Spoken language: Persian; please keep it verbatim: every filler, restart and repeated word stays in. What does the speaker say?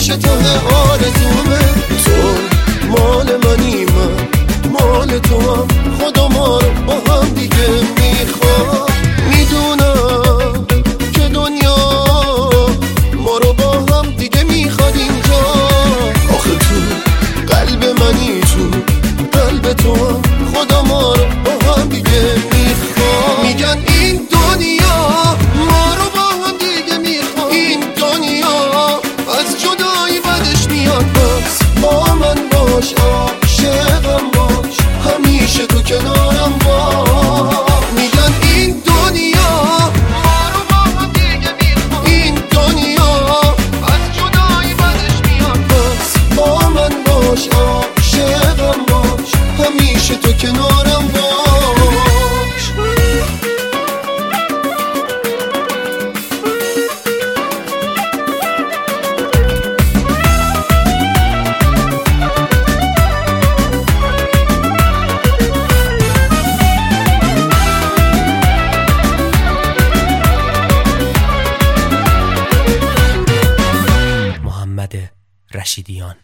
همیشه تو آرزومه. تو مال منی، من مال تو هم، خدا ما رو با هم دیگه میخواد. میدونم که دنیا ما رو با هم دیگه میخواد اینجا. آخه تو قلب منی، تو قلب تو هم، خدا ما رو با هم دیگه میخواد. میگن این دنیا ما رو با هم دیگه میخواد. این دنیا از جدایی بدش میاد. بس با من باش، عاشقم باش، همیشه تو کنارم باش. میگن این دنیا ما رو با هم دیگه میخواد. این دنیا از جدایی بدش میاد. بس با من باش، عاشقم باش، همیشه تو کنارم باش. محمد رشیدیان.